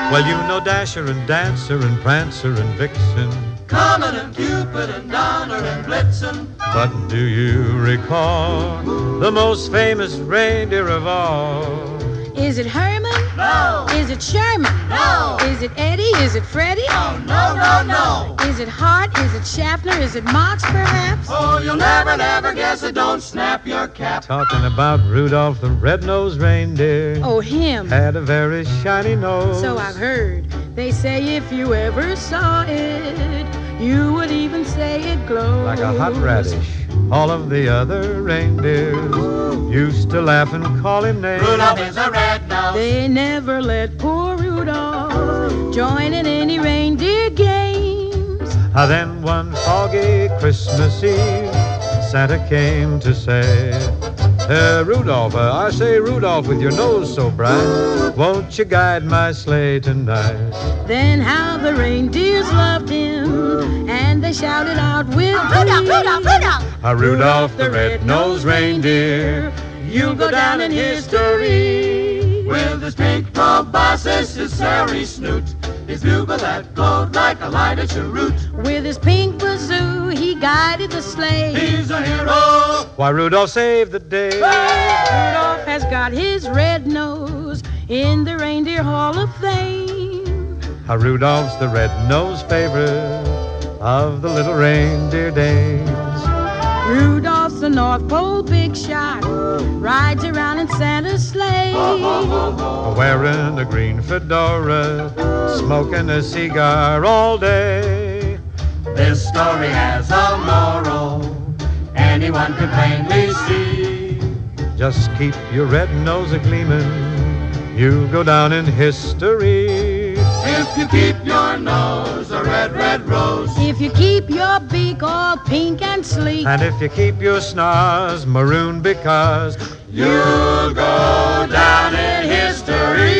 Well, you know Dasher and Dancer and Prancer and Vixen, Comet and Cupid and Donner and Blitzen. but do you recall the most famous reindeer of all? Is it Herman? No. Is it Sherman? No. Is it Eddie? Is it Freddie? Oh, no, no, no. Is it Hart? Is it Schaffner? Is it Marx, perhaps? Oh, you'll never, never guess it. Don't snap your cap. Talking about Rudolph the red-nosed reindeer. Oh, him. Had a very shiny nose. So I've heard. They say if you ever saw it, you would even say it glows. Like a hot radish. All of the other reindeers used to laugh and call him names. Rudolph is a red nose. They never let poor Rudolph join in any reindeer games. Then one foggy Christmas Eve, Santa came to say, Rudolph, I say, Rudolph, with your nose so bright, won't you guide my sleigh tonight? Then how the reindeers loved him, and they shouted out with Rudolph, Rudolph, Rudolph! Rudolph the red-nosed reindeer, you'll go down in history. With his pink proboscis, his hairy snoot, his bugle that glowed like a lighted cheroot. With his pink bazoo, he guided the sleigh. He's a hero. Why, Rudolph saved the day. Rudolph has got his red nose in the Reindeer Hall of Fame. Rudolph's the red-nosed favorite of the little reindeer dames. Rudolph's the North Pole big shot, rides around in Santa's sleigh. Wearing a green fedora, smoking a cigar all day. This story has a moral, anyone can plainly see. Just keep your red nose a-gleamin', you'll go down in history. If you keep your nose a red, red rose. If you keep your beak all pink and sleek. And if you keep your snars maroon because You'll go down in history.